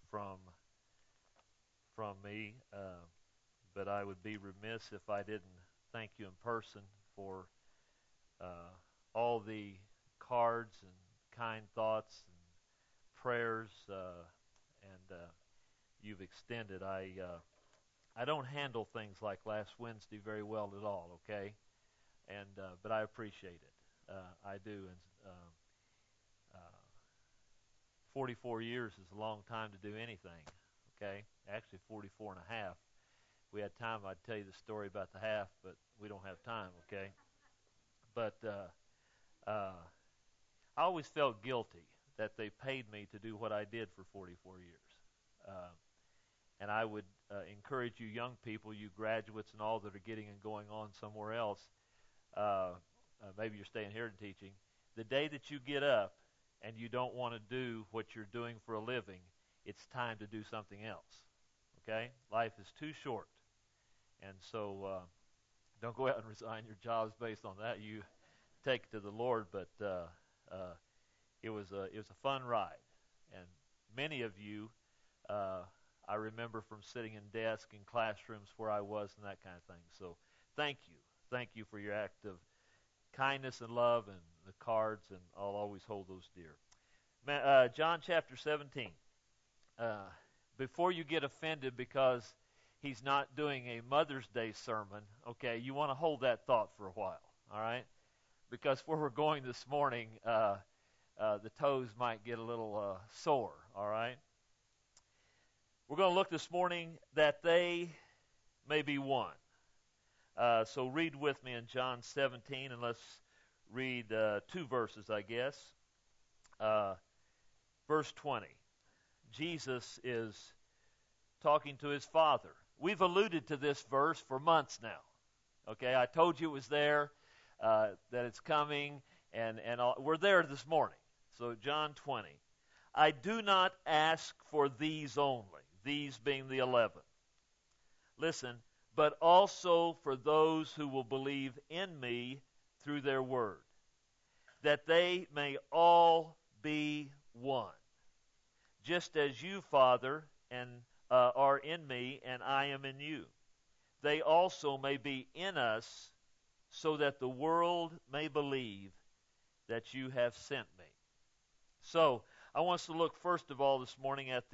from me, but I would be remiss if I didn't thank you in person for uh, all the cards and kind thoughts and prayers and you've extended. I don't handle things like last Wednesday very well at all. Okay, and but I appreciate it. I do, and uh, 44 years is a long time to do anything. Okay, actually 44 and a half. If we had time, I'd tell you the story about the half, but we don't have time. Okay, but I always felt guilty that they paid me to do what I did for 44 years. Uh, and I would encourage you young people, you graduates and all that are getting and going on somewhere else, maybe you're staying here and teaching, the day that you get up and you don't want to do what you're doing for a living, it's time to do something else. Okay? Life is too short. And so don't go out and resign your jobs based on that. You take it to the Lord, but it was a fun ride, and many of you, uh, I remember from sitting in desks in classrooms where I was and that kind of thing. So thank you for your act of kindness and love and the cards, and I'll always hold those dear. John chapter 17. Uh, Before you get offended because he's not doing a Mother's Day sermon, okay, you want to hold that thought for a while, all right? Because where we're going this morning, the toes might get a little sore, all right? We're going to look this morning that they may be one. So read with me in John 17, and let's read two verses, I guess. Verse 20. Jesus is talking to his Father. We've alluded to this verse for months now. Okay, I told you it was there, that it's coming, and we're there this morning. So John 20. I do not ask for these only, these being the 11. Listen, but also for those who will believe in me through their word, that they may all be one, just as you, Father, and are in me, and I am in you. They also may be in us, so that the world may believe that you have sent me. So I want us to look first of all this morning at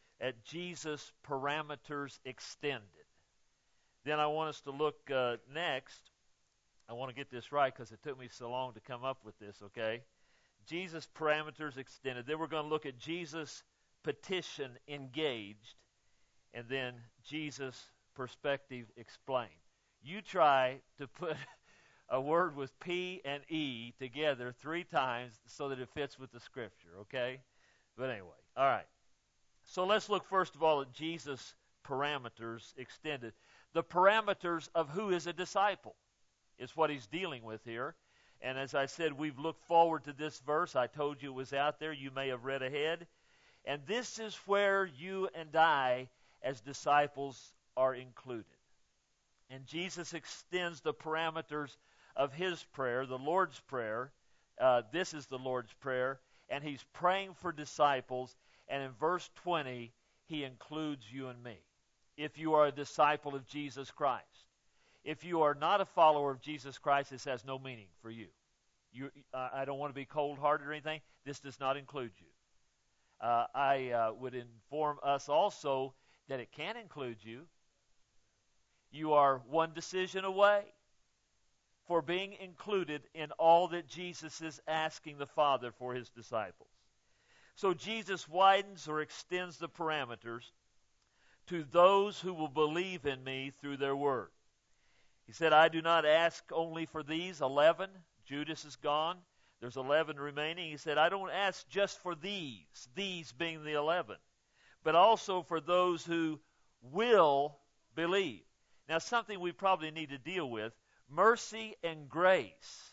Jesus' parameters extended. Then I want us to look next. I want to get this right because it took me so long to come up with this, okay? Jesus' parameters extended. Then we're going to look at Jesus' petition engaged. And then Jesus' perspective explained. You try to put a word with P and E together 3 times so that it fits with the Scripture, okay? But anyway, all right. So let's look first of all at Jesus' parameters extended. The parameters of who is a disciple is what he's dealing with here. And as I said, we've looked forward to this verse. I told you it was out there. You may have read ahead. And this is where you and I, as disciples, are included. And Jesus extends the parameters of his prayer, the Lord's Prayer. This is the Lord's Prayer. And he's praying for disciples. And in verse 20, he includes you and me. If you are a disciple of Jesus Christ. If you are not a follower of Jesus Christ, this has no meaning for you. I don't want to be cold-hearted or anything. This does not include you. I would inform us also that it can include you. You are one decision away for being included in all that Jesus is asking the Father for his disciples. So Jesus widens or extends the parameters to those who will believe in me through their word. He said, I do not ask only for these 11. Judas is gone. There's 11 remaining. He said, I don't ask just for these being the 11, but also for those who will believe. Now, something we probably need to deal with, mercy and grace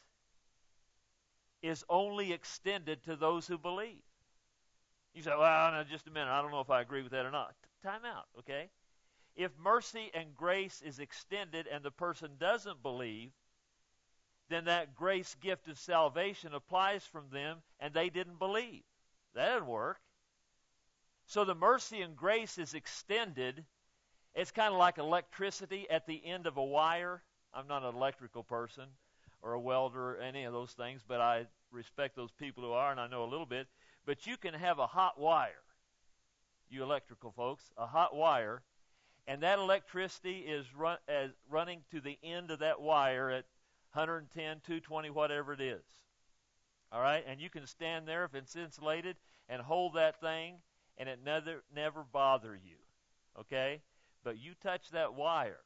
is only extended to those who believe. You say, well, no, just a minute. I don't know if I agree with that or not. Time out, okay? If mercy and grace is extended and the person doesn't believe, then that grace gift of salvation applies from them and they didn't believe. That didn't work. So the mercy and grace is extended. It's kind of like electricity at the end of a wire. I'm not an electrical person or a welder or any of those things, but I respect those people who are, and I know a little bit. But you can have a hot wire, you electrical folks, a hot wire, and that electricity is running to the end of that wire at 110, 220, whatever it is. All right? And you can stand there if it's insulated and hold that thing, and it never bother you. Okay? But you touch that wire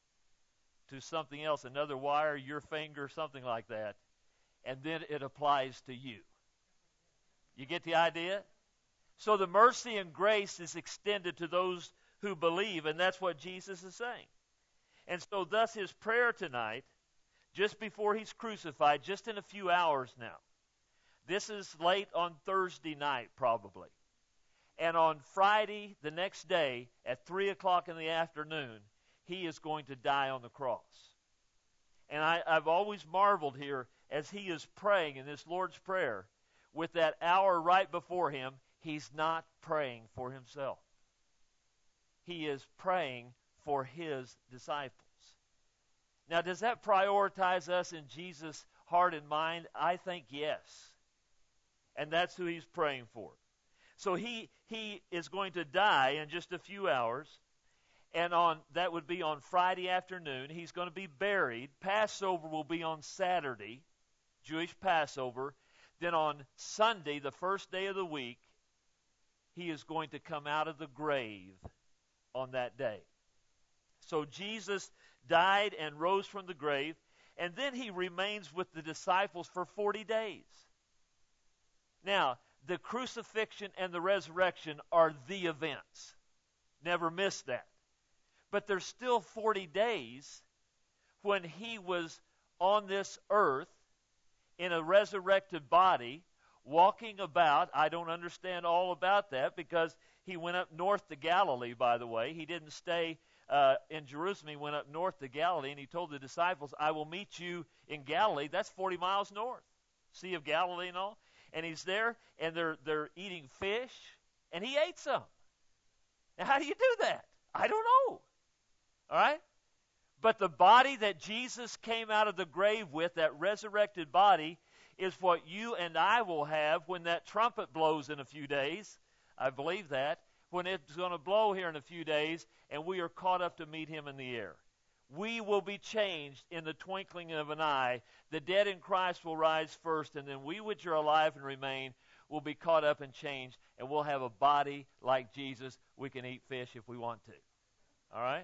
to something else, another wire, your finger, something like that, and then it applies to you. You get the idea? So the mercy and grace is extended to those who believe, and that's what Jesus is saying. And so thus his prayer tonight, just before he's crucified, just in a few hours now. This is late on Thursday night, probably. And on Friday, the next day, at 3 o'clock in the afternoon, he is going to die on the cross. And I've always marveled here as he is praying in this Lord's Prayer, with that hour right before him, he's not praying for himself. He is praying for his disciples. Now, does that prioritize us in Jesus' heart and mind? I think yes. And that's who he's praying for. So he is going to die in just a few hours, and that would be on Friday afternoon. He's going to be buried. Passover will be on Saturday, Jewish Passover. Then on Sunday, the first day of the week, he is going to come out of the grave on that day. So Jesus died and rose from the grave, and then he remains with the disciples for 40 days. Now, the crucifixion and the resurrection are the events. Never miss that. But there's still 40 days when he was on this earth in a resurrected body, walking about. I don't understand all about that because he went up north to Galilee, by the way. He didn't stay in Jerusalem. He went up north to Galilee, and he told the disciples, I will meet you in Galilee. That's 40 miles north, Sea of Galilee and all. And he's there, and they're eating fish, and he ate some. Now, how do you do that? I don't know. All right? But the body that Jesus came out of the grave with, that resurrected body, is what you and I will have when that trumpet blows in a few days. I believe that. When it's going to blow here in a few days, and we are caught up to meet him in the air. We will be changed in the twinkling of an eye. The dead in Christ will rise first, and then we which are alive and remain will be caught up and changed, and we'll have a body like Jesus. We can eat fish if we want to. All right?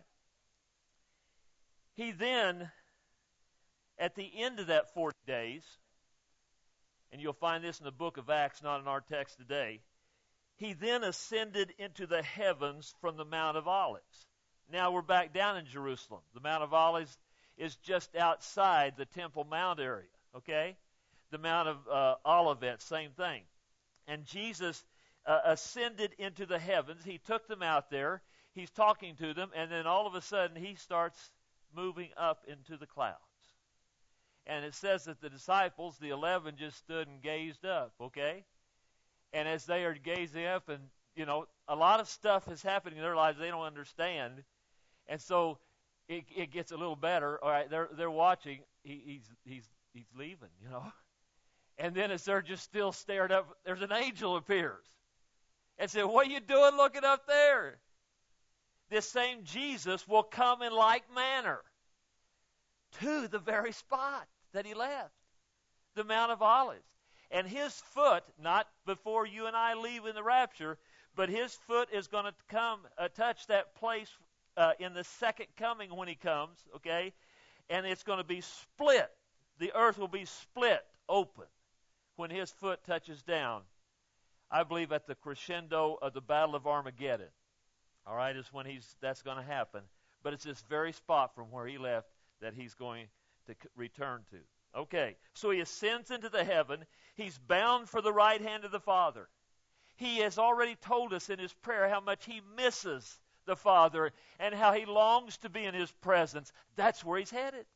He then, at the end of that 40 days, and you'll find this in the book of Acts, not in our text today, he then ascended into the heavens from the Mount of Olives. Now we're back down in Jerusalem. The Mount of Olives is just outside the Temple Mount area, okay? The Mount of Olivet, same thing. And Jesus ascended into the heavens. He took them out there. He's talking to them, and then all of a sudden he starts moving up into the clouds. And it says that the disciples, the 11, just stood and gazed up, okay? And as they are gazing up, and, you know, a lot of stuff is happening in their lives they don't understand. And so it gets a little better. All right, they're watching. He's leaving, you know. And then as they're just still staring up, there's an angel appears and said, what are you doing looking up there? This same Jesus will come in like manner to the very spot that he left, the Mount of Olives. And his foot, not before you and I leave in the rapture, but his foot is going to come touch that place in the second coming when he comes, okay? And it's going to be split. The earth will be split open when his foot touches down. I believe at the crescendo of the Battle of Armageddon. All right, is when that's going to happen. But it's this very spot from where he left that he's going to return to. Okay, so he ascends into the heaven. He's bound for the right hand of the Father. He has already told us in his prayer how much he misses the Father and how he longs to be in his presence. That's where he's headed.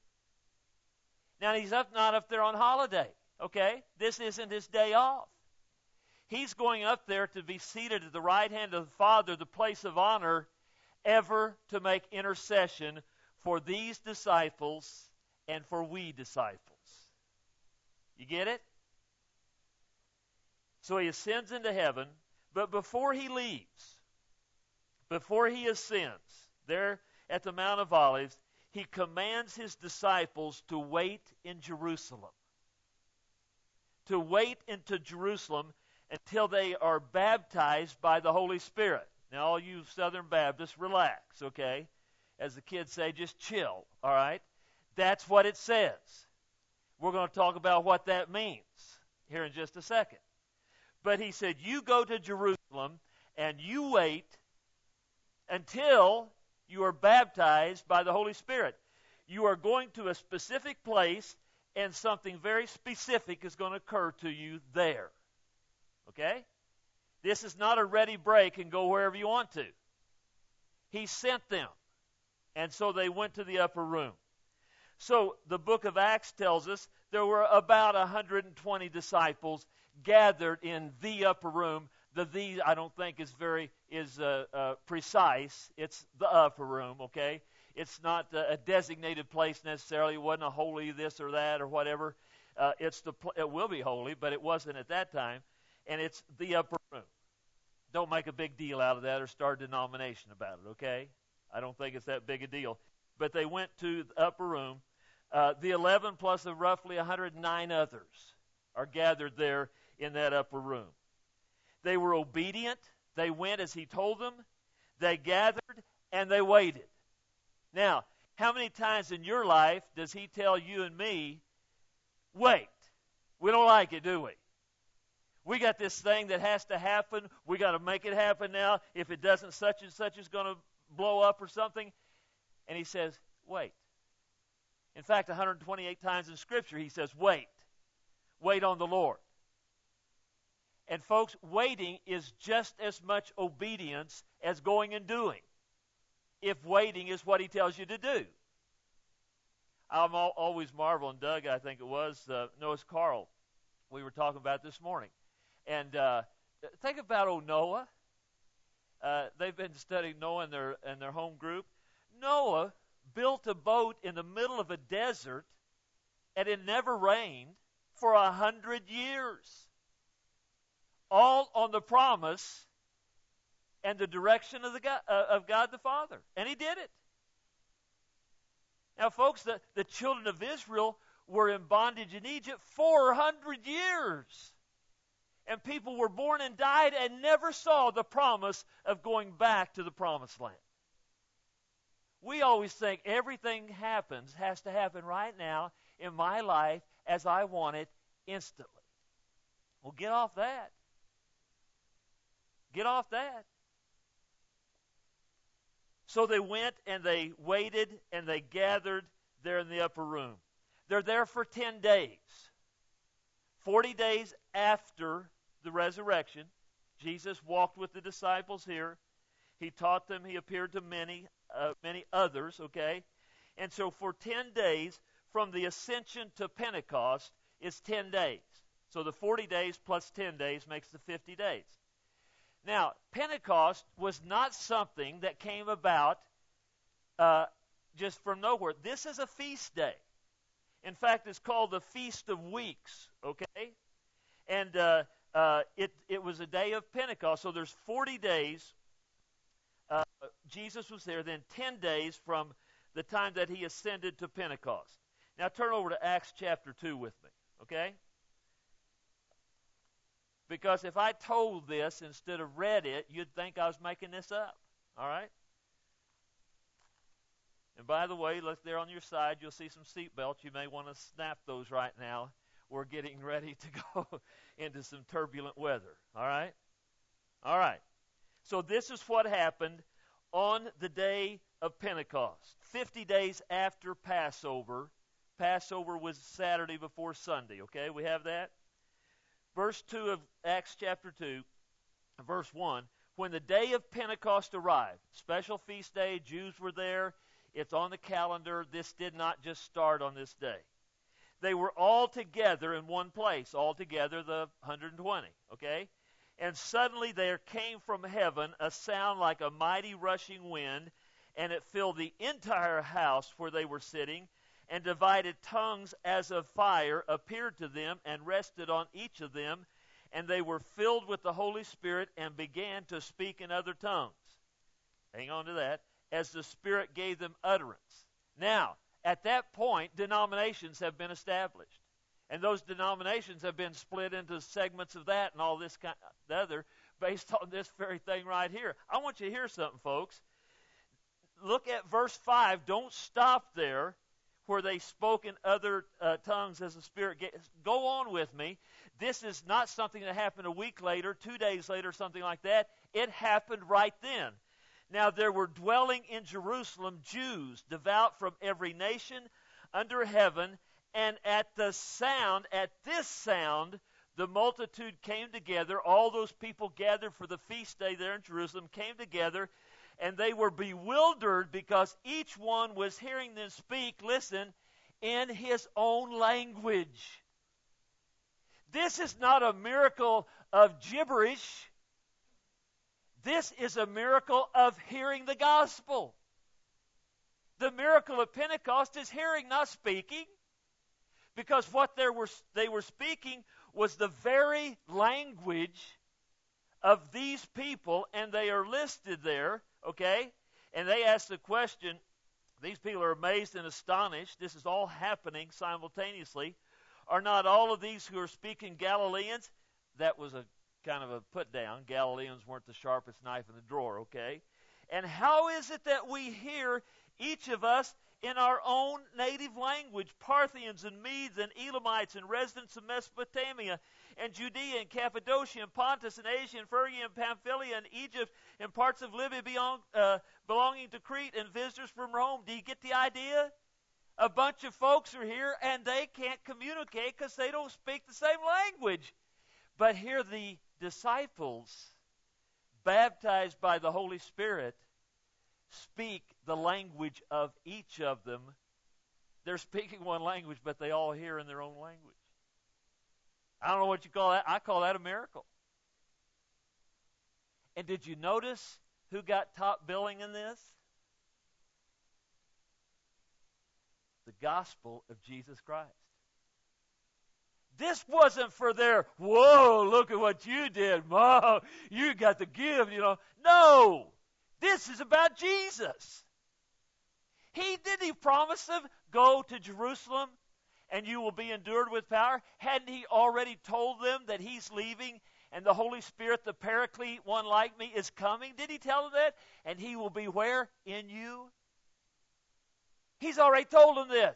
Now, he's not up there on holiday, okay? This isn't his day off. He's going up there to be seated at the right hand of the Father, the place of honor, ever to make intercession for these disciples and for we disciples. You get it? So he ascends into heaven, but before he leaves, before he ascends, there at the Mount of Olives, he commands his disciples to wait in Jerusalem. To wait into Jerusalem until they are baptized by the Holy Spirit. Now, all you Southern Baptists, relax, okay? As the kids say, just chill, all right? That's what it says. We're going to talk about what that means here in just a second. But he said, you go to Jerusalem and you wait until you are baptized by the Holy Spirit. You are going to a specific place, and something very specific is going to occur to you there. Okay? This is not a ready break and go wherever you want to. He sent them. And so they went to the upper room. So the book of Acts tells us there were about 120 disciples gathered in the upper room. The I don't think is very precise. It's the upper room, okay? It's not a designated place necessarily. It wasn't a holy this or that or whatever. It will be holy, but it wasn't at that time. And it's the upper room. Don't make a big deal out of that or start a denomination about it, okay? I don't think it's that big a deal. But they went to the upper room. The 11 plus the roughly 109 others are gathered there in that upper room. They were obedient. They went as he told them. They gathered and they waited. Now, how many times in your life does he tell you and me, wait? We don't like it, do we? We got this thing that has to happen. We got to make it happen now. If it doesn't, such and such is going to blow up or something. And he says, wait. In fact, 128 times in Scripture he says, wait. Wait on the Lord. And folks, waiting is just as much obedience as going and doing, if waiting is what he tells you to do. I'm always marveling, Doug, I think it was, Noah's Carl, we were talking about this morning. And think about old Noah. They've been studying Noah in their home group. Noah built a boat in the middle of a desert, and it never rained for 100 years. All on the promise and the direction of God the Father. And he did it. Now, folks, the children of Israel were in bondage in Egypt 400 years. And people were born and died and never saw the promise of going back to the promised land. We always think everything has to happen right now in my life as I want it instantly. Well, get off that. Get off that. So they went and they waited and they gathered there in the upper room. They're there for 10 days. 40 days after the resurrection, Jesus walked with the disciples here. He taught them. He appeared to many others, okay? And so for 10 days, from the ascension to Pentecost, is 10 days. So the 40 days plus 10 days makes the 50 days. Now, Pentecost was not something that came about just from nowhere. This is a feast day. In fact, it's called the Feast of Weeks, okay? And it was a day of Pentecost. So there's 40 days. Jesus was there, then 10 days from the time that he ascended to Pentecost. Now turn over to Acts chapter 2 with me, okay? Because if I told this instead of read it, you'd think I was making this up, all right? And by the way, look there on your side, you'll see some seat belts. You may want to snap those right now. We're getting ready to go into some turbulent weather, all right? All right. So this is what happened on the day of Pentecost, 50 days after Passover. Passover was Saturday before Sunday, okay? We have that? Verse 2 of Acts chapter 2, verse 1, when the day of Pentecost arrived, special feast day, Jews were there, it's on the calendar, this did not just start on this day. They were all together in one place, all together the 120, okay? And suddenly there came from heaven a sound like a mighty rushing wind, and it filled the entire house where they were sitting, and divided tongues as of fire appeared to them and rested on each of them, and they were filled with the Holy Spirit and began to speak in other tongues. Hang on to that. As the Spirit gave them utterance. Now, at that point, denominations have been established. And those denominations have been split into segments of that and all this kind of the other based on this very thing right here. I want you to hear something, folks. Look at verse 5. Don't stop there where they spoke in other tongues as the Spirit gave. Go on with me. This is not something that happened a week later, 2 days later, something like that. It happened right then. Now there were dwelling in Jerusalem Jews, devout from every nation under heaven, and at this sound, the multitude came together. All those people gathered for the feast day there in Jerusalem came together, and they were bewildered because each one was hearing them speak, listen, in his own language. This is not a miracle of gibberish. This is a miracle of hearing the gospel. The miracle of Pentecost is hearing, not speaking. Because what they were speaking was the very language of these people, and they are listed there, okay? And they ask the question, these people are amazed and astonished. This is all happening simultaneously. Are not all of these who are speaking Galileans? That was a kind of a put down. Galileans weren't the sharpest knife in the drawer, okay? And how is it that we hear, each of us, in our own native language, Parthians and Medes and Elamites and residents of Mesopotamia and Judea and Cappadocia and Pontus and Asia and Phrygia and Pamphylia and Egypt and parts of Libya belonging to Crete and visitors from Rome? Do you get the idea? A bunch of folks are here and they can't communicate because they don't speak the same language. But here the disciples, baptized by the Holy Spirit, speak the language of each of them. They're speaking one language, but they all hear in their own language. I don't know what you call that. I call that a miracle. And did you notice who got top billing in this? The gospel of Jesus Christ. This wasn't for their, whoa, look at what you did. Whoa, you got the gift, you know. No. This is about Jesus. Didn't he promise them, go to Jerusalem and you will be endured with power? Hadn't he already told them that he's leaving and the Holy Spirit, the Paraclete, one like me, is coming? Did he tell them that? And he will be where? In you? He's already told them this.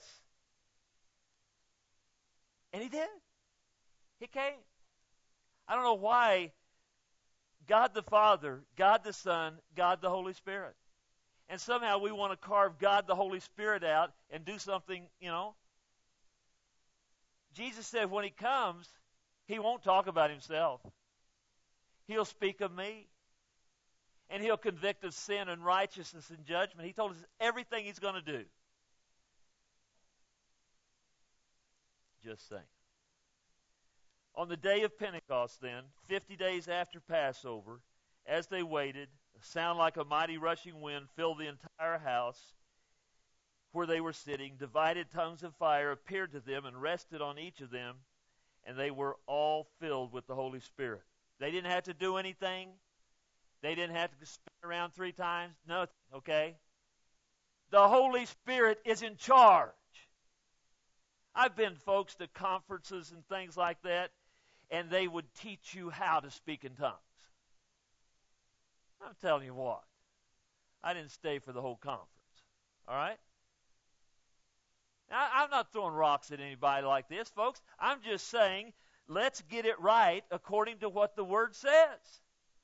And he did. He came. I don't know why God the Father, God the Son, God the Holy Spirit. And somehow we want to carve God the Holy Spirit out and do something, you know. Jesus said when he comes, he won't talk about himself. He'll speak of me. And he'll convict of sin and righteousness and judgment. He told us everything he's going to do. Just saying. On the day of Pentecost then, 50 days after Passover, as they waited, a sound like a mighty rushing wind filled the entire house where they were sitting. Divided tongues of fire appeared to them and rested on each of them, and they were all filled with the Holy Spirit. They didn't have to do anything. They didn't have to spin around 3 times. Nothing, okay? The Holy Spirit is in charge. I've been, folks, to conferences and things like that, and they would teach you how to speak in tongues. I'm telling you what, I didn't stay for the whole conference, all right? Now, I'm not throwing rocks at anybody like this, folks. I'm just saying, let's get it right according to what the Word says.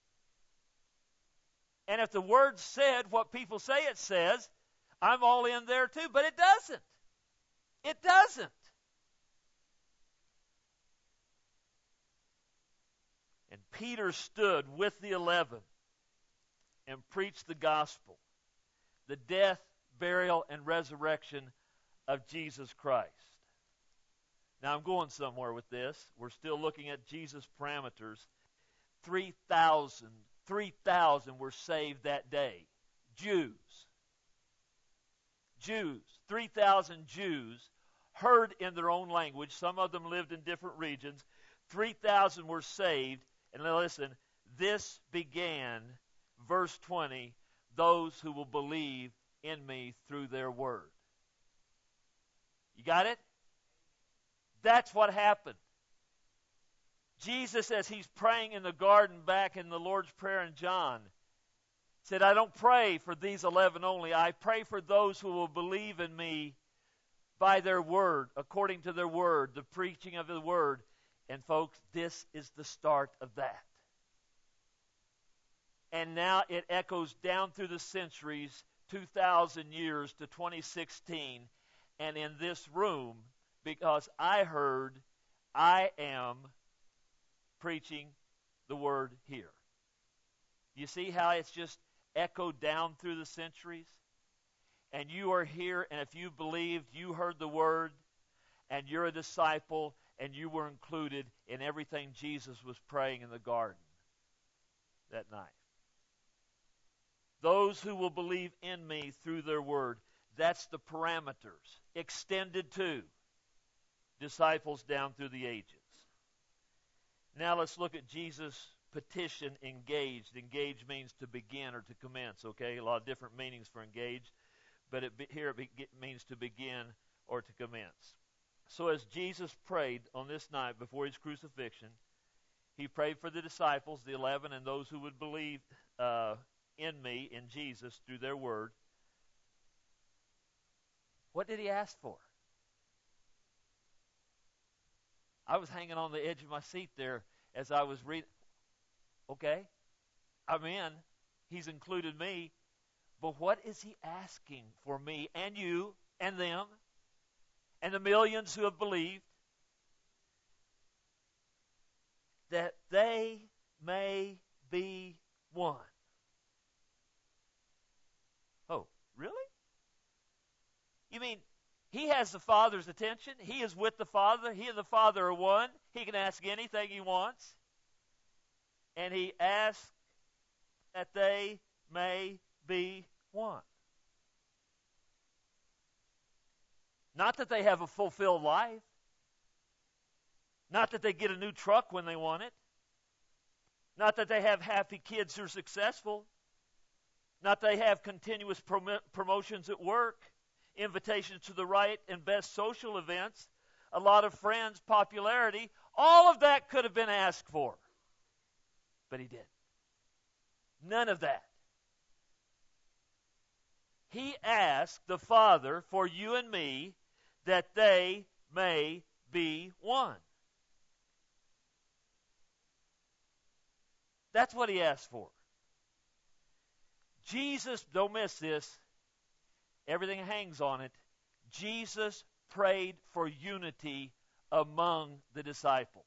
And if the Word said what people say it says, I'm all in there too, but it doesn't. It doesn't. And Peter stood with the 11 and preached the gospel, the death, burial, and resurrection of Jesus Christ. Now I'm going somewhere with this. We're still looking at Jesus' parameters. 3,000 were saved that day. Jews. 3,000 Jews heard in their own language. Some of them lived in different regions. 3,000 were saved. And listen, this began, verse 20, those who will believe in me through their word. You got it? That's what happened. Jesus, as he's praying in the garden back in the Lord's Prayer in John, said, I don't pray for these 11 only. I pray for those who will believe in me by their word, according to their word, the preaching of the word. And folks, this is the start of that. And now it echoes down through the centuries, 2,000 years to 2016. And in this room, because I am preaching the word here. You see how it's just echoed down through the centuries? And you are here, and if you believed, you heard the word, and you're a disciple, and you were included in everything Jesus was praying in the garden that night. Those who will believe in me through their word, that's the parameters, extended to disciples down through the ages. Now let's look at Jesus' petition, engaged. Engaged means to begin or to commence, okay? A lot of different meanings for engaged, but here it means to begin or to commence. So as Jesus prayed on this night before his crucifixion, he prayed for the disciples, the 11, and those who would believe in me, in Jesus, through their word. What did he ask for? I was hanging on the edge of my seat there as I was reading. Okay, I'm in. He's included me. But what is he asking for me and you and them and the millions who have believed? That they may be one. Oh, really? You mean he has the Father's attention? He is with the Father. He and the Father are one. He can ask anything he wants. And he asks that they may be one. Not that they have a fulfilled life. Not that they get a new truck when they want it. Not that they have happy kids who are successful. Not that they have continuous promotions at work, invitations to the right and best social events, a lot of friends, popularity. All of that could have been asked for. But he didn't. None of that. He asked the Father for you and me that they may be one. That's what he asked for. Jesus, don't miss this, everything hangs on it. Jesus prayed for unity among the disciples.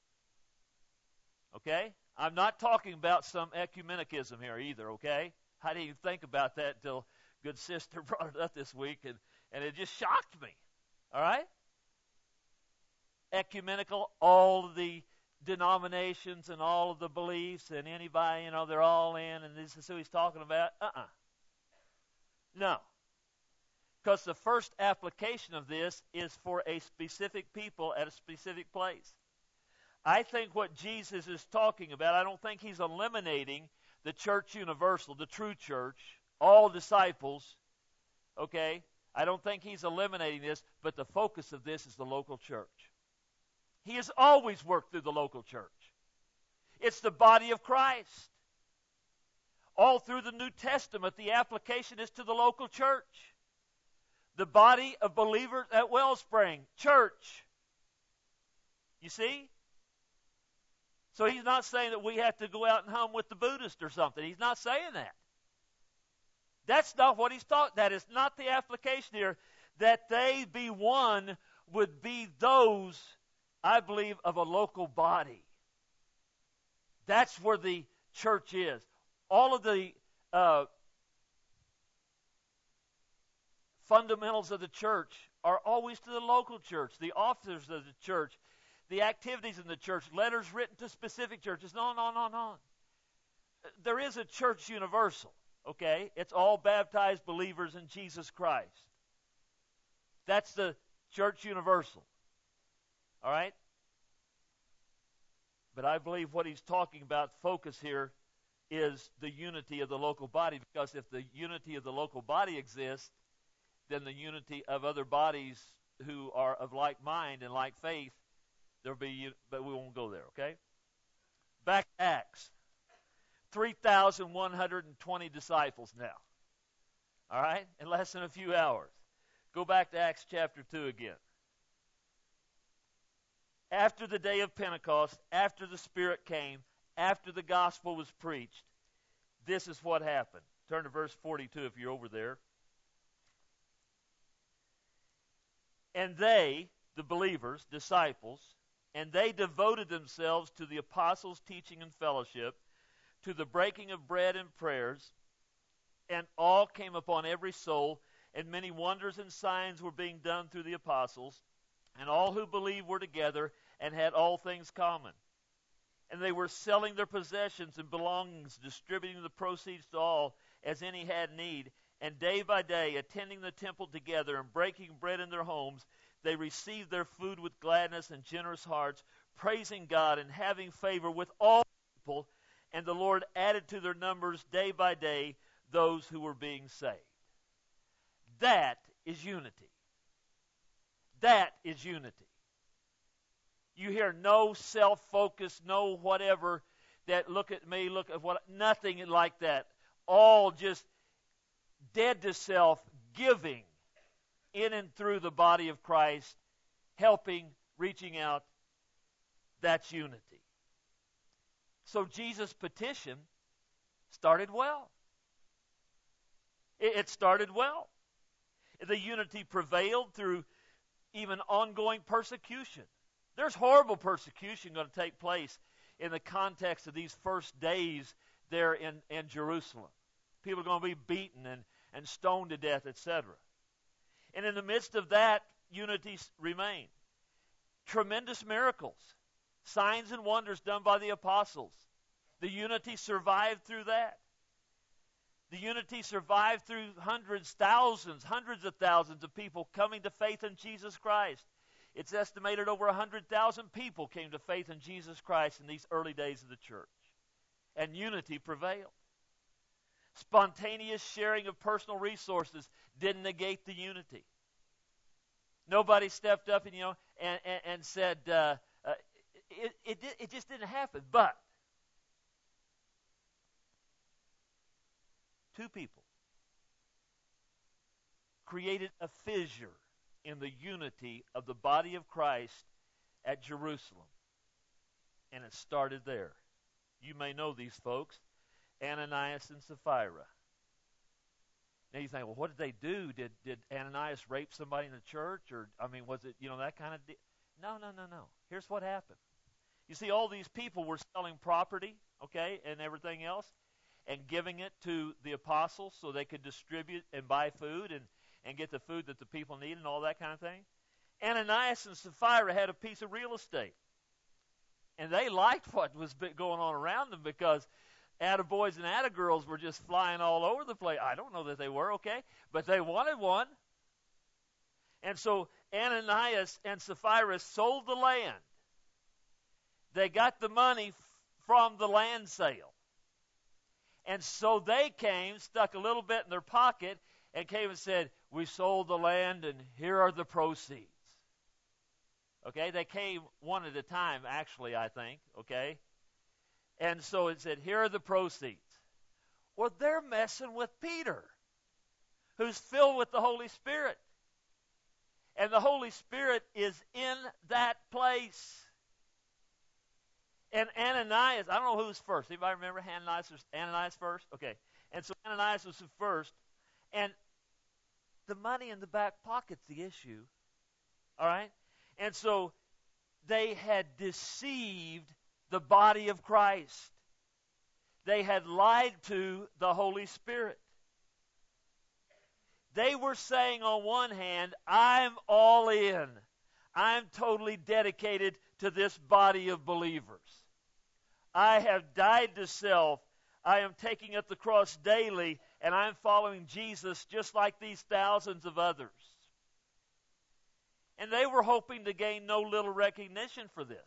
Okay? I'm not talking about some ecumenicism here either, okay? I didn't even think about that until good sister brought it up this week, and it just shocked me. All right? Ecumenical, all of the denominations and all of the beliefs and anybody, they're all in, and this is who he's talking about. No. Because the first application of this is for a specific people at a specific place. I think what Jesus is talking about, I don't think he's eliminating the church universal, the true church, all disciples, okay? I don't think he's eliminating this, but the focus of this is the local church. He has always worked through the local church. It's the body of Christ. All through the New Testament, the application is to the local church. The body of believers at Wellspring, church. You see? So he's not saying that we have to go out and hum with the Buddhist or something. He's not saying that. That's not what he's talking. That is not the application here. That they be one would be those, I believe, of a local body. That's where the church is. All of the fundamentals of the church are always to the local church, the officers of the church. the activities in the church, letters written to specific churches, on and on and on and on. There is a church universal, okay? It's all baptized believers in Jesus Christ. That's the church universal, all right? But I believe what he's talking about, focus here, is the unity of the local body, because if the unity of the local body exists, then the unity of other bodies who are of like mind and like faith, there'll be, but we won't go there, okay? Back to Acts. 3,120 disciples now. All right? In less than a few hours. Go back to Acts chapter 2 again. After the day of Pentecost, after the Spirit came, after the gospel was preached, this is what happened. Turn to verse 42 if you're over there. And they, the believers, disciples, and they devoted themselves to the apostles' teaching and fellowship, to the breaking of bread and prayers, and all came upon every soul, and many wonders and signs were being done through the apostles, and all who believed were together and had all things common. And they were selling their possessions and belongings, distributing the proceeds to all as any had need, and day by day, attending the temple together and breaking bread in their homes, they received their food with gladness and generous hearts, praising God and having favor with all people. And the Lord added to their numbers day by day those who were being saved. That is unity. That is unity. You hear no self-focus, no whatever, that look at me, look at what, nothing like that. All just dead to self, giving in and through the body of Christ, helping, reaching out. That's unity. So Jesus' petition started well. It started well. The unity prevailed through even ongoing persecution. There's horrible persecution going to take place in the context of these first days there in Jerusalem. People are going to be beaten and stoned to death, etc. And in the midst of that, unity remained. Tremendous miracles, signs and wonders done by the apostles. The unity survived through that. The unity survived through hundreds, thousands, hundreds of thousands of people coming to faith in Jesus Christ. It's estimated over 100,000 people came to faith in Jesus Christ in these early days of the church. And unity prevailed. Spontaneous sharing of personal resources didn't negate the unity. Nobody stepped up and said, it just didn't happen. But two people created a fissure in the unity of the body of Christ at Jerusalem. And it started there. You may know these folks, Ananias and Sapphira. Now you think, well, what did they do? Did Ananias rape somebody in the church? Or, was it, that kind of No. Here's what happened. You see, all these people were selling property, okay, and everything else, and giving it to the apostles so they could distribute and buy food and get the food that the people need and all that kind of thing. Ananias and Sapphira had a piece of real estate. And they liked what was going on around them, because attaboys and attagirls were just flying all over the place. I don't know that they were, okay? But they wanted one. And so Ananias and Sapphira sold the land. They got the money from the land sale. And so they came, stuck a little bit in their pocket, and came and said, we sold the land, and here are the proceeds. Okay, they came one at a time, actually, I think, okay? And so it said, here are the proceeds. Well, they're messing with Peter, who's filled with the Holy Spirit. And the Holy Spirit is in that place. And Ananias, I don't know who's first. Anybody remember Ananias first? Okay. And so Ananias was the first. And the money in the back pocket's the issue. All right? And so they had deceived the body of Christ. They had lied to the Holy Spirit. They were saying on one hand, I'm all in. I'm totally dedicated to this body of believers. I have died to self. I am taking up the cross daily, and I'm following Jesus just like these thousands of others. And they were hoping to gain no little recognition for this.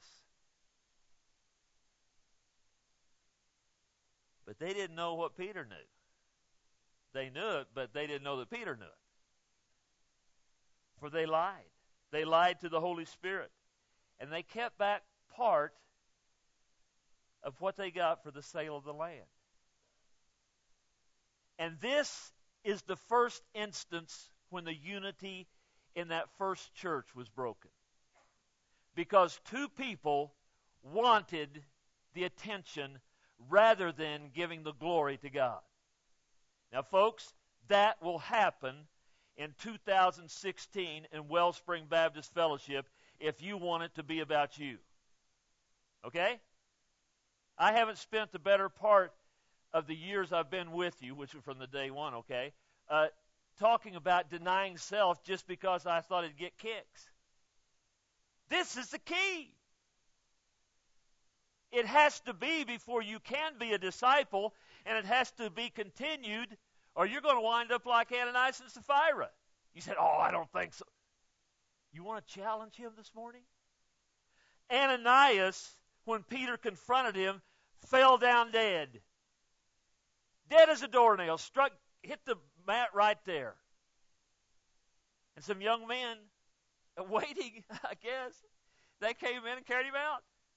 But they didn't know what Peter knew. They knew it, but they didn't know that Peter knew it. For they lied. They lied to the Holy Spirit. And they kept back part of what they got for the sale of the land. And this is the first instance when the unity in that first church was broken. Because two people wanted the attention rather than giving the glory to God. Now, folks, that will happen in 2016 in Wellspring Baptist Fellowship if you want it to be about you. Okay? I haven't spent the better part of the years I've been with you, which was from the day one, okay, talking about denying self just because I thought it'd get kicks. This is the key. It has to be before you can be a disciple, and it has to be continued, or you're going to wind up like Ananias and Sapphira. You said, oh, I don't think so. You want to challenge him this morning? Ananias, when Peter confronted him, fell down dead. Dead as a doornail, hit the mat right there. And some young men waiting, I guess, they came in and carried him out.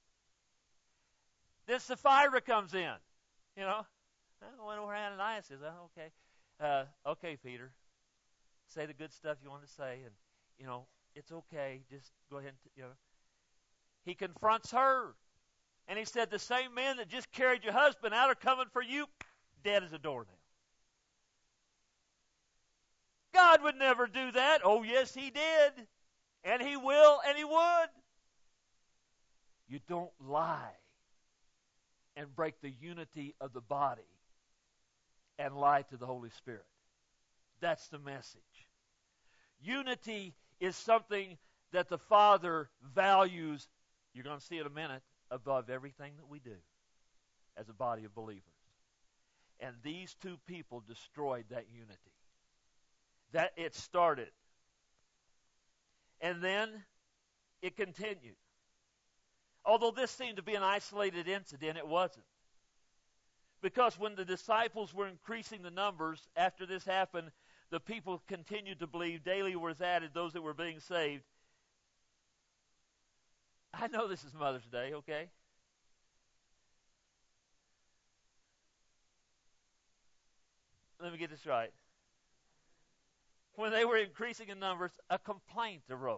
Then Sapphira comes in. You know, I wonder where Ananias is. Oh, okay. Okay, Peter. Say the good stuff you want to say, and, you know, it's okay. Just go ahead and, you know. He confronts her. And he said, the same men that just carried your husband out are coming for you, dead as a doornail. God would never do that. Oh, yes, he did. And he will, and he would. You don't lie and break the unity of the body and lie to the Holy Spirit. That's the message. Unity is something that the Father values, you're going to see in a minute, above everything that we do as a body of believers. And these two people destroyed that unity. That it started. And then it continued. Although this seemed to be an isolated incident, it wasn't. Because when the disciples were increasing the numbers, after this happened, the people continued to believe. Daily was added those that were being saved. I know this is Mother's Day, okay? Let me get this right. When they were increasing in numbers, a complaint arose.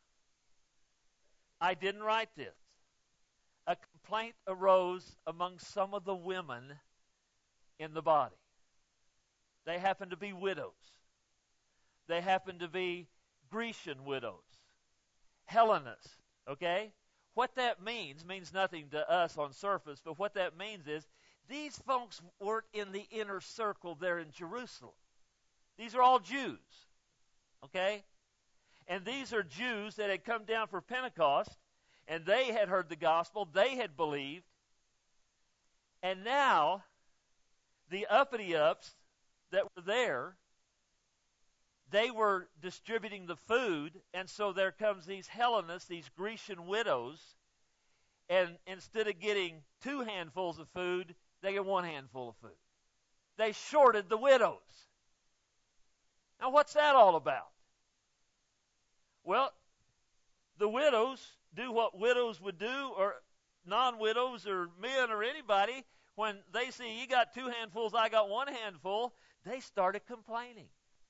I didn't write this. A complaint arose among some of the women in the body. They happened to be widows. They happened to be Grecian widows. Hellenists, okay? What that means nothing to us on surface, but what that means is these folks weren't in the inner circle there in Jerusalem. These are all Jews, okay? And these are Jews that had come down for Pentecost, and they had heard the gospel, they had believed, and now the uppity-ups that were there, they were distributing the food, and so there comes these Hellenists, these Grecian widows, and instead of getting 2 handfuls of food, they get 1 handful of food. They shorted the widows. Now, what's that all about? Well, the widows do what widows would do, or non-widows or men or anybody. When they see you got 2 handfuls, I got 1 handful, they started complaining.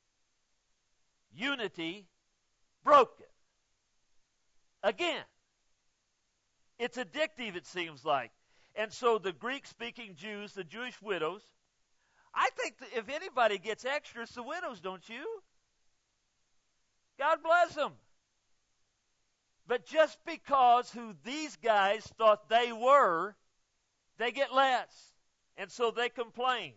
Unity broken. Again, it's addictive, it seems like. And so the Greek-speaking Jews, the Jewish widows, I think that if anybody gets extra, it's the widows, don't you? God bless them. But just because who these guys thought they were, they get less. And so they complain.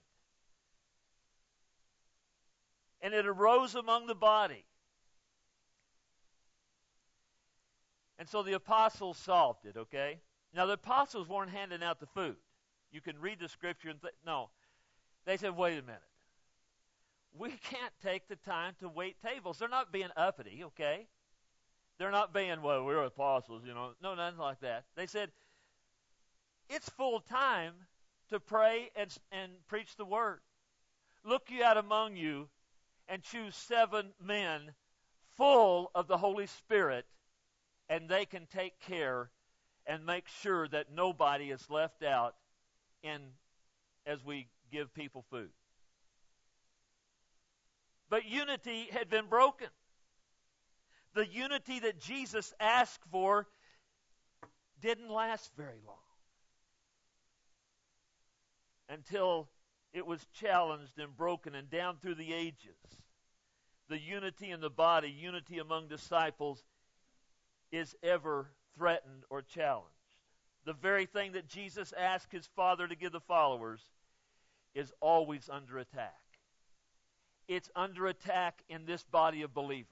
And it arose among the body. And so the apostles solved it, okay? Now, the apostles weren't handing out the food. You can read the scripture and no. They said, wait a minute. We can't take the time to wait tables. They're not being uppity, okay? They're not being, well, we're apostles, you know. No, nothing like that. They said, it's full time to pray and preach the word. Look you out among you and choose 7 men full of the Holy Spirit, and they can take care and make sure that nobody is left out as we give people food. But unity had been broken. The unity that Jesus asked for didn't last very long, until it was challenged and broken, and down through the ages. The unity in the body, unity among disciples, is ever threatened or challenged. The very thing that Jesus asked his Father to give the followers is always under attack. It's under attack in this body of believers.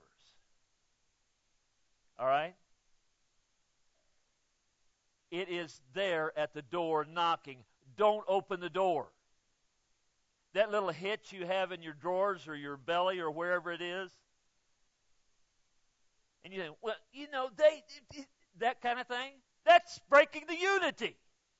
All right? It is there at the door knocking. Don't open the door. That little hitch you have in your drawers or your belly or wherever it is. And you think, well, you know, that kind of thing. That's breaking the unity.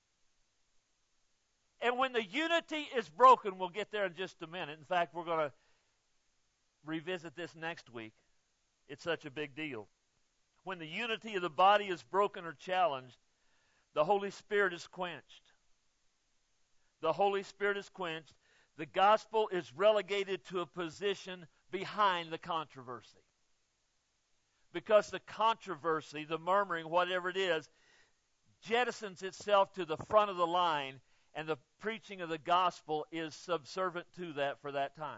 And when the unity is broken, we'll get there in just a minute. In fact, we're going to revisit this next week. It's such a big deal. When the unity of the body is broken or challenged, the Holy Spirit is quenched. The Holy Spirit is quenched. The gospel is relegated to a position behind the controversy. Because the controversy, the murmuring, whatever it is, jettisons itself to the front of the line, and the preaching of the gospel is subservient to that for that time.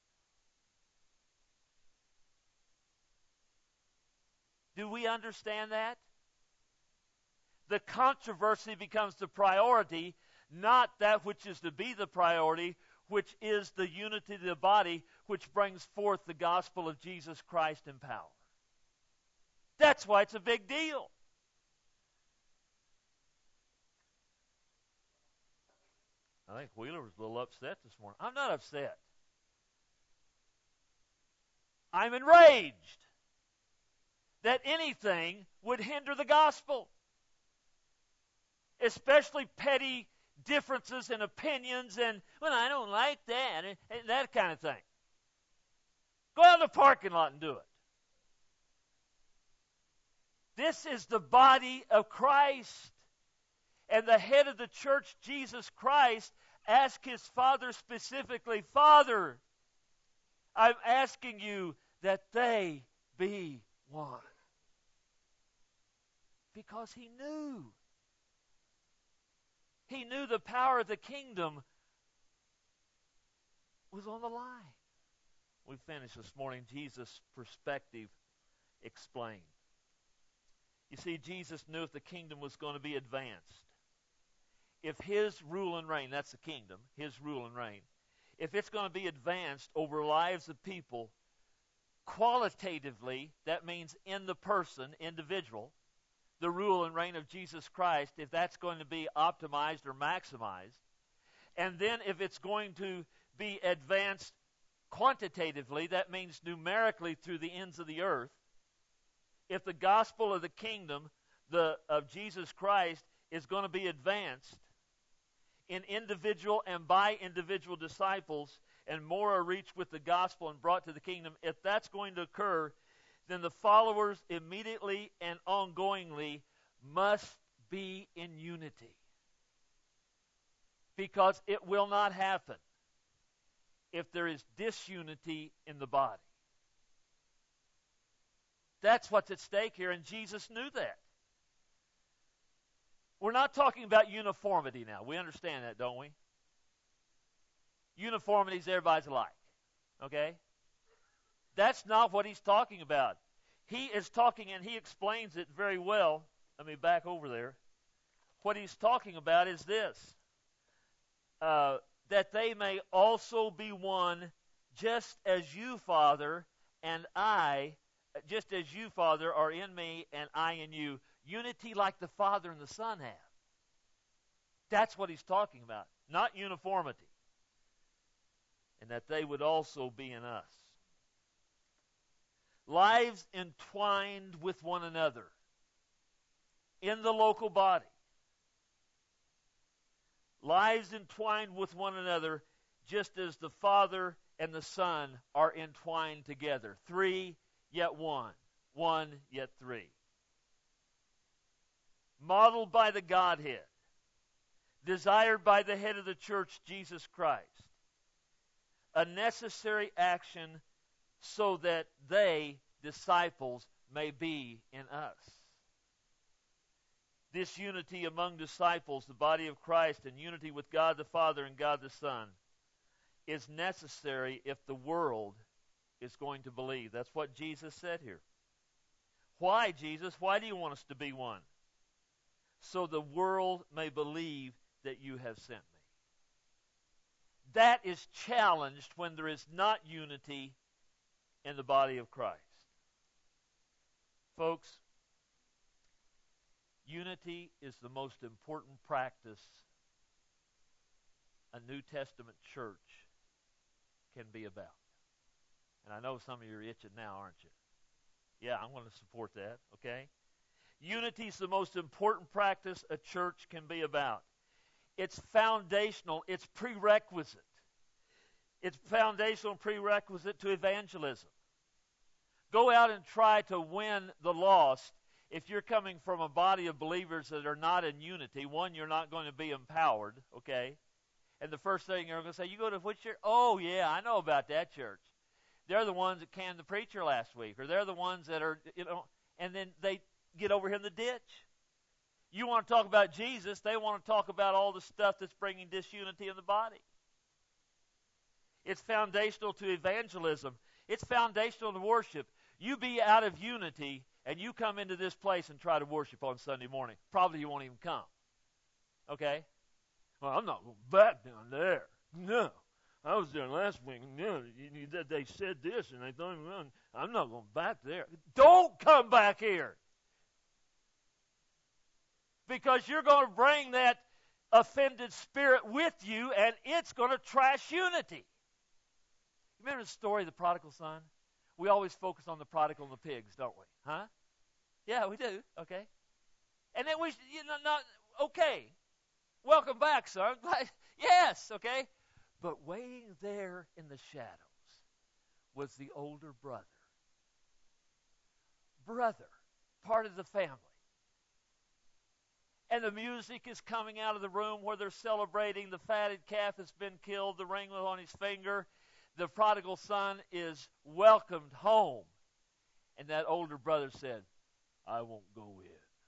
Do we understand that? The controversy becomes the priority, not that which is to be the priority, which is the unity of the body, which brings forth the gospel of Jesus Christ in power. That's why it's a big deal. I think Wheeler was a little upset this morning. I'm not upset. I'm enraged that anything would hinder the gospel, especially petty differences in opinions and, well, I don't like that, and that kind of thing. Go out in the parking lot and do it. This is the body of Christ. And the head of the church, Jesus Christ, asked his Father specifically, Father, I'm asking you that they be one. Because he knew. He knew the power of the kingdom was on the line. We finished this morning, Jesus' perspective explained. You see, Jesus knew if the kingdom was going to be advanced, if his rule and reign, that's the kingdom, his rule and reign, if it's going to be advanced over lives of people, qualitatively, that means in the person, individual, the rule and reign of Jesus Christ, if that's going to be optimized or maximized, and then if it's going to be advanced quantitatively, that means numerically through the ends of the earth, if the gospel of the kingdom of Jesus Christ is going to be advanced in individual and by individual disciples, and more are reached with the gospel and brought to the kingdom, if that's going to occur, then the followers immediately and ongoingly must be in unity. Because it will not happen if there is disunity in the body. That's what's at stake here, and Jesus knew that. We're not talking about uniformity now. We understand that, don't we? Uniformity is everybody's alike. Okay? That's not what he's talking about. He is talking, and he explains it very well. Let me back over there. What he's talking about is this. That they may also be one, just as you, Father, and I, just as you, Father, are in me and I in you. Unity like the Father and the Son have. That's what he's talking about, not uniformity. And that they would also be in us. Lives entwined with one another in the local body. Lives entwined with one another just as the Father and the Son are entwined together. 3 yet 1. 1 yet 3. Modeled by the Godhead. Desired by the head of the church, Jesus Christ. A necessary action so that they, disciples, may be in us. This unity among disciples, the body of Christ, and unity with God the Father and God the Son is necessary if the world is going to believe. That's what Jesus said here. Why, Jesus? Why do you want us to be one? So the world may believe that you have sent me. That is challenged when there is not unity in the body of Christ. Folks, unity is the most important practice a New Testament church can be about. And I know some of you are itching now, aren't you? Yeah, I'm going to support that, okay? Unity is the most important practice a church can be about. It's foundational. It's prerequisite. It's foundational prerequisite to evangelism. Go out and try to win the lost. If you're coming from a body of believers that are not in unity, one, you're not going to be empowered, okay? And the first thing you're going to say, you go to which church? Oh, yeah, I know about that church. They're the ones that canned the preacher last week, or they're the ones that are, and then they get over here in the ditch. You want to talk about Jesus, they want to talk about all the stuff that's bringing disunity in the body. It's foundational to evangelism. It's foundational to worship. You be out of unity, and you come into this place and try to worship on Sunday morning. Probably you won't even come. Okay? Well, I'm not going back down there. No. I was there last week. No, they said this, and they thought, well, I'm not going back there. Don't come back here. Because you're going to bring that offended spirit with you, and it's going to trash unity. Remember the story of the prodigal son? We always focus on the prodigal and the pigs, don't we? Huh? Yeah, we do. Okay. And then okay. Welcome back, son. Yes, okay. But waiting there in the shadows was the older brother. Brother, part of the family. And the music is coming out of the room where they're celebrating. The fatted calf has been killed, the ring on his finger. The prodigal son is welcomed home. And that older brother said, I won't go in.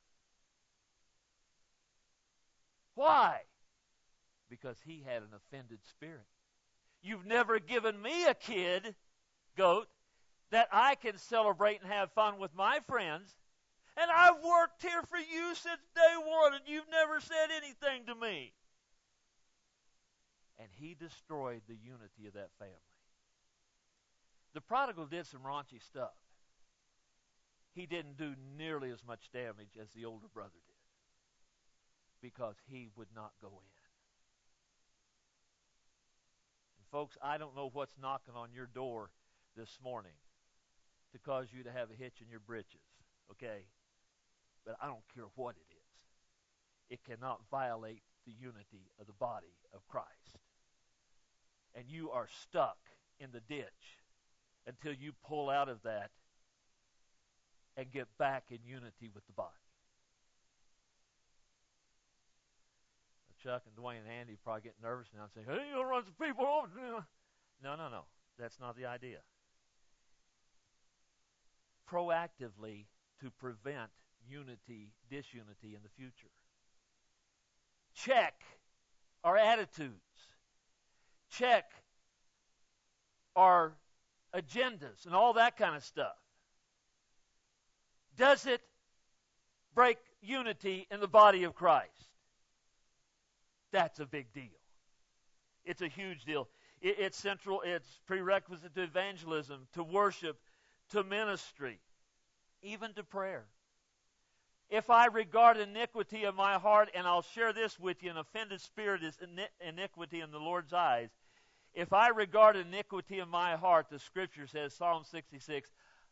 Why? Because he had an offended spirit. You've never given me a kid, goat, that I can celebrate and have fun with my friends. And I've worked here for you since day one, and you've never said anything to me. And he destroyed the unity of that family. The prodigal did some raunchy stuff. He didn't do nearly as much damage as the older brother did, because he would not go in. And folks, I don't know what's knocking on your door this morning to cause you to have a hitch in your britches, okay? But I don't care what it is. It cannot violate the unity of the body of Christ. And you are stuck in the ditch until you pull out of that and get back in unity with the body. Chuck and Dwayne and Andy probably get nervous now and say, hey, you're going to run some people over. No. That's not the idea. Proactively to prevent disunity in the future. Check our attitudes. Check our agendas and all that kind of stuff. Does it break unity in the body of Christ? That's a big deal. It's a huge deal. It's central. It's prerequisite to evangelism, to worship, to ministry. even to prayer. If I regard iniquity in my heart, and I'll share this with you, an offended spirit is iniquity in the Lord's eyes. If I regard iniquity in my heart, the Scripture says, Psalm 66,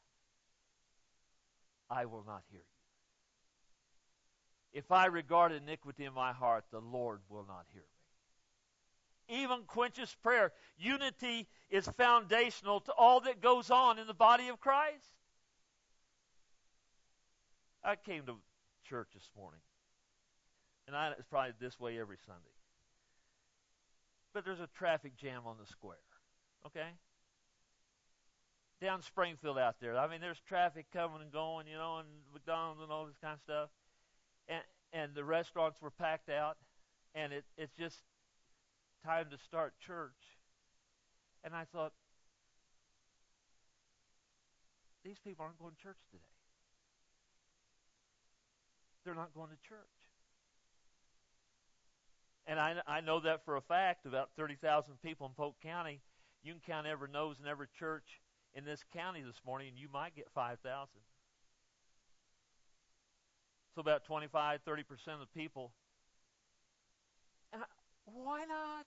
I will not hear you. If I regard iniquity in my heart, the Lord will not hear me. Even quenches prayer. Unity is foundational to all that goes on in the body of Christ. I came to church this morning, and it's probably this way every Sunday. But there's a traffic jam on the square, okay? Down Springfield out there. I mean, there's traffic coming and going, and McDonald's and all this kind of stuff. And the restaurants were packed out, and it's just time to start church. And I thought, these people aren't going to church today. They're not going to church. And I know that for a fact. About 30,000 people in Polk County. You can count every nose in every church in this county this morning, and you might get 5,000. So about 25, 30% of the people. And why not?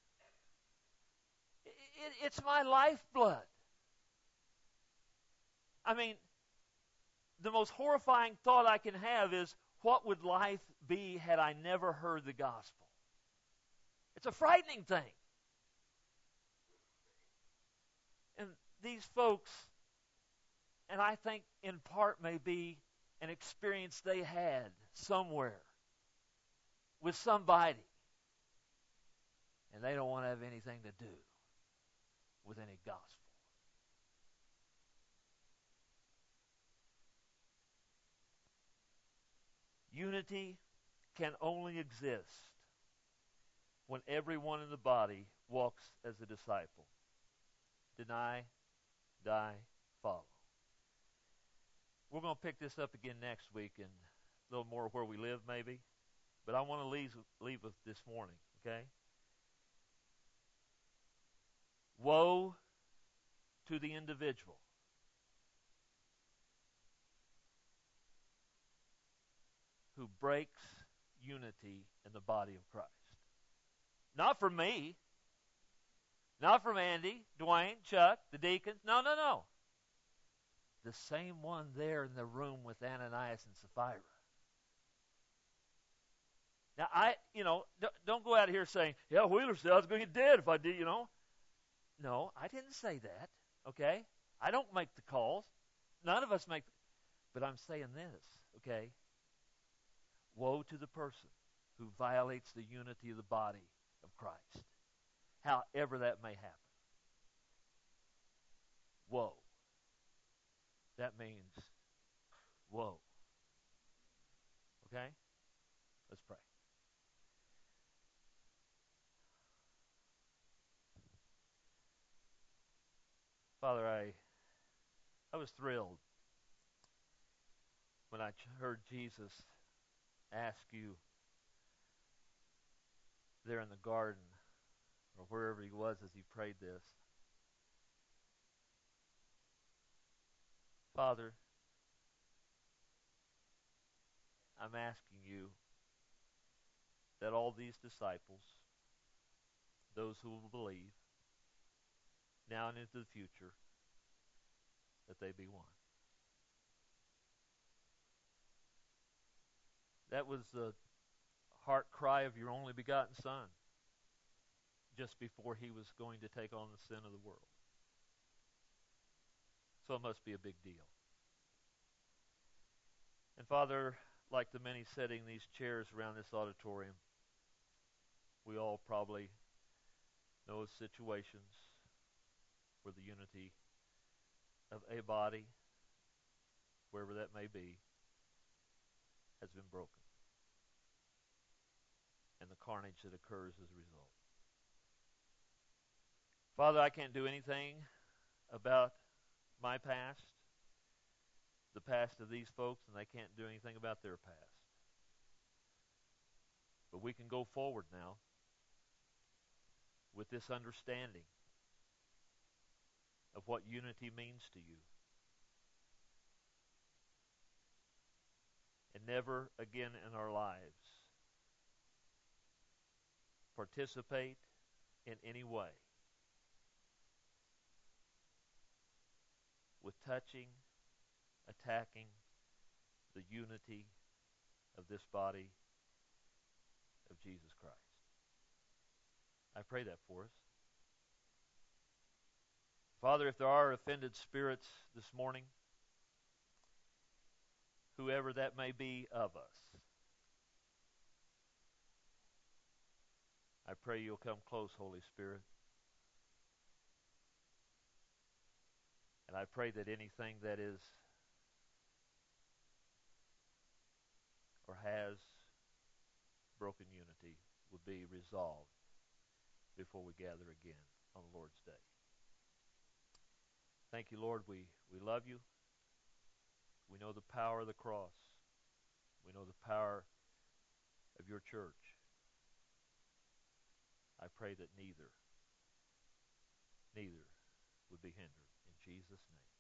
It's my lifeblood. I mean, the most horrifying thought I can have is, what would life be had I never heard the gospel? It's a frightening thing. And these folks, and I think in part may be an experience they had somewhere with somebody, and they don't want to have anything to do with any gospel. Unity can only exist when everyone in the body walks as a disciple. Deny, die, follow. We're going to pick this up again next week and a little more where we live maybe. But I want to leave with this morning, okay? Woe to the individual who breaks unity in the body of Christ. Not from me. Not from Andy, Dwayne, Chuck, the deacons. No. The same one there in the room with Ananias and Sapphira. Now, don't go out here saying, yeah, Wheeler said I was going to get dead if I did, No, I didn't say that, okay? I don't make the calls. None of us make, but I'm saying this, okay? Woe to the person who violates the unity of the body of Christ, however that may happen. Woe. That means woe. Okay? Let's pray. Father, I was thrilled when I heard Jesus ask you there in the garden or wherever he was as he prayed this. Father, I'm asking you that all these disciples, those who will believe, now and into the future, that they be one. That was the heart cry of your only begotten Son just before he was going to take on the sin of the world. So it must be a big deal. And Father, like the many sitting these chairs around this auditorium, we all probably know of situations where the unity of a body, wherever that may be, has been broken. And the carnage that occurs as a result. Father, I can't do anything about my past, the past of these folks, and they can't do anything about their past. But we can go forward now with this understanding of what unity means to you. never again in our lives participate in any way with touching, attacking the unity of this body of Jesus Christ. I pray that for us. Father, if there are offended spirits this morning, whoever that may be of us, I pray you'll come close, Holy Spirit. And I pray that anything that is or has broken unity would be resolved before we gather again on the Lord's Day. Thank you, Lord. We love you. We know the power of the cross. We know the power of your church. I pray that neither would be hindered. In Jesus' name.